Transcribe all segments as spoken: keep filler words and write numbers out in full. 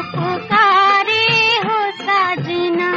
पुकारे हो साजना।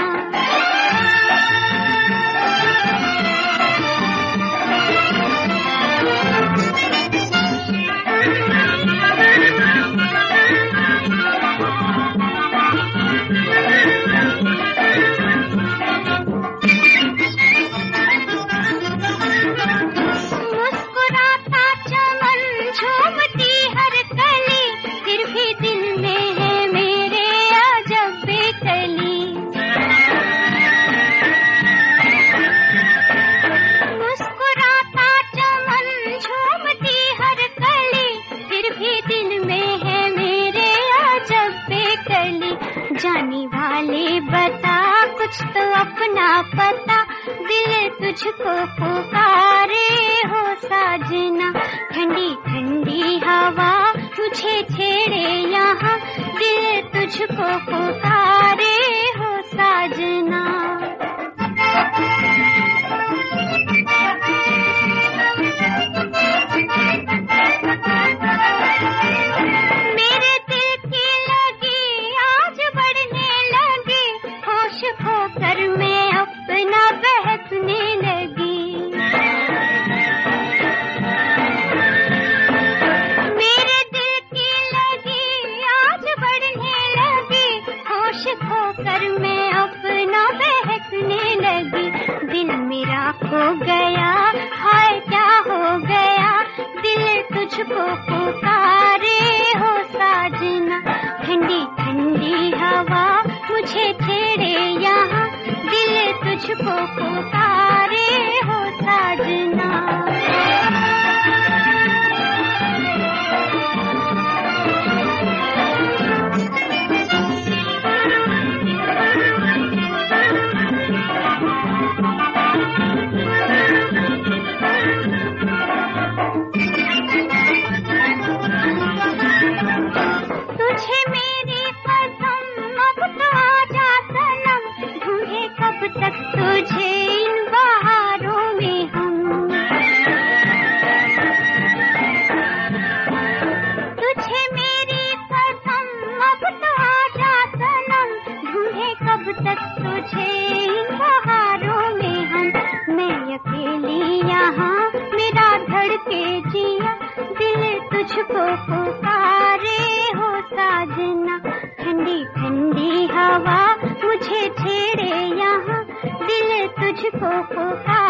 जाने वाले बता कुछ तो अपना पता, दिल तुझको पुकारे हो साजना। ठंडी ठंडी हवा मुझे छेड़े यहाँ, दिल तुझको पुकारे हो साजना। खोकर मैं अपना बहकने लगी, मेरे दिल की लगी आज बढ़ने लगी, होश खोकर मैं अपना बहकने लगी। दिल मेरा खो गया, हाय क्या हो गया, दिल तुझको पुकारे हो साजना। ठंडी ठंडी हवा मुझे छेड़े यहाँ, दिल तुझको पुकारे हो साजना। तुझे मेरी कसम अब तो आजा सनम, ढूंढे कब तक तुझे इन बहारों में हम। तुझे मेरी कसम अब तो आजा सनम, ढूंढे कब तक तुझे इन बहारों में हम। मैं अकेली यहाँ मेरा धड़के जिया, दिल तुझको पुकारे हो साजना। ठंडी ठंडी हवा मुझे छेड़े यहाँ, दिल तुझको पुकारे